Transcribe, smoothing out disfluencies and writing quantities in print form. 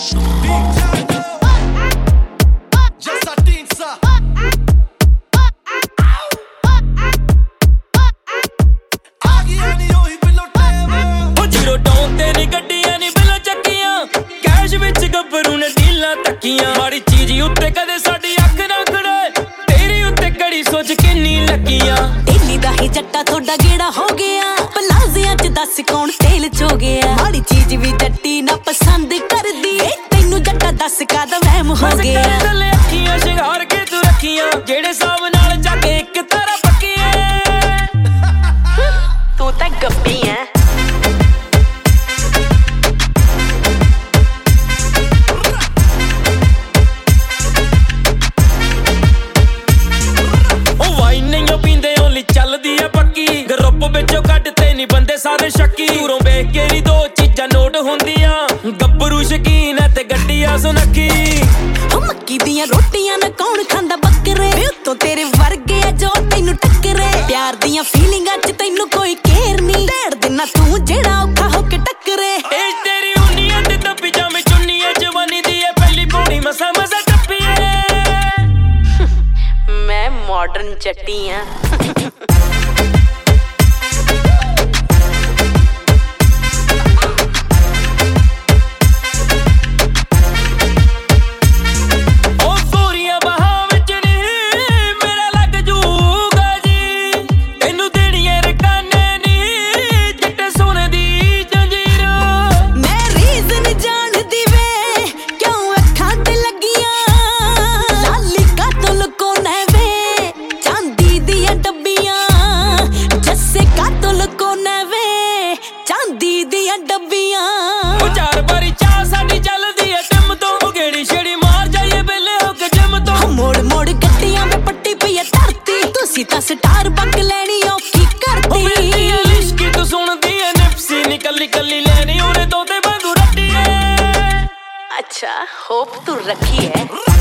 माड़ी चीज उत्ते कदे साडी अख ना खड़े तेरी उत्ते कड़ी सोच किन्नी लगियां दिल्ली दा ही जट्टा थोड़ा गेड़ा हो गया पलाजियां च दस कौन तेल चो गया माड़ी चीज भी जट्टी ना पसंद कर दी तैनू जट्टा दस कादा वहम हो गया गले अखियां शिंगार के तू रखियां जेड़े साव नाल जाके एक तारा पक्की है तू तां गप्पी है सारे शक्की दूरों वेख के नी दो चीजां नोट होंदियां गब्बरू शकीन है ते गड्डियां सुनक्खी मक्की दियां रोटियां ना कौन खांदा बकरे तो तेरे वर्गे जो तैनू टक्करे प्यार दियां फीलिंगां च तैनू कोई केयर नी ढेड़ देना तू जेड़ा औखा होके टक्करे ए तेरी उन्नियां ते दब्बी जामे चुन्नियां जवानी दी है पहली पौड़ी मसा मसा टप्पी है मैं मॉडर्न जट्टी हां स्टार बक लेनी औखी करती लिश्की तू सुनदी है निप्सी निकली कली लेनी उन्हें तोते वांगू रट्टी है अच्छा होप तू रखी है।